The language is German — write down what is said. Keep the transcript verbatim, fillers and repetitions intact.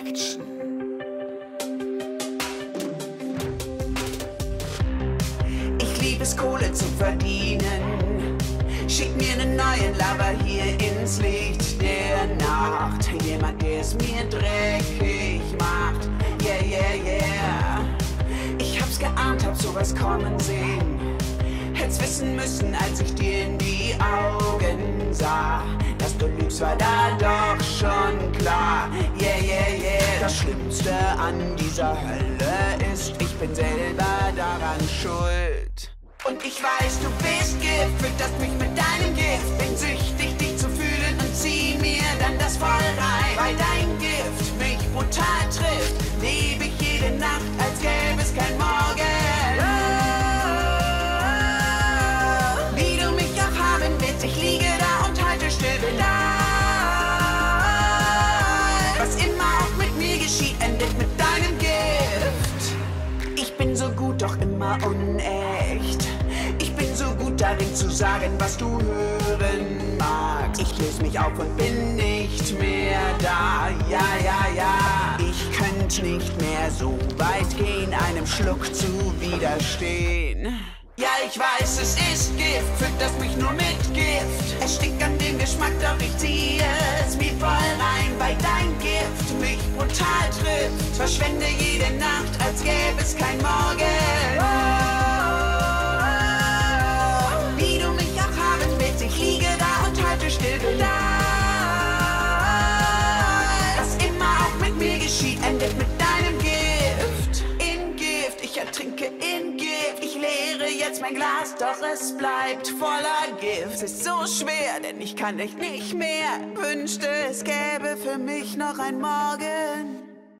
Action. Ich lieb es, Kohle zu verdienen. Schick mir nen neuen Lover hier ins Licht der Nacht. Jemand, der es mir dreckig macht. Yeah, yeah, yeah. Ich hab's geahnt, hab sowas kommen sehen. Hätt's wissen müssen, als ich dir in die Augen sah. Dass du lügst, war da doch schon klar. Yeah, yeah, yeah. Das Schlimmste an dieser Hölle ist, ich bin selber daran schuld. Und ich weiß, du bist Gift, fütterst mich mit deinem Gift. Bin süchtig, dich zu fühlen und zieh mir dann das voll rein. Weil dein Gift mich brutal trifft, lebe ich jede Nacht, als gäbe es kein Morgen. Oh, wie du mich auch haben willst, ich liege da und halte still, bin da. Was immer auch mit mir geschieht, endet mit deinem Gift. Ich bin so gut, doch immer unecht. Ich bin so gut darin zu sagen, was du hören magst. Ich löse mich auf und bin nicht mehr da. Ja, ja, ja. Ich könnte nicht mehr so weit gehen, einem Schluck zu widerstehen. Ja, ich weiß, es ist Gift, fütterst mich nur mit Gift. Es stinkt an dem Geschmack, doch ich ziehe es mir voll rein. Weil dein Gift mich brutal trifft. Verschwende jede Nacht, als gäbe es kein Morgen. Oh, wie du mich auch haben willst, ich liege da und halte still, bin da. Was immer auch mit mir geschieht, endet mit deinem Gift. In Gift, ich ertrinke in Gift. Ich leere jetzt mein Glas, doch es bleibt voller Gift. Es ist so schwer, denn ich kann echt nicht mehr. Wünschte, es gäbe für mich noch ein Morgen.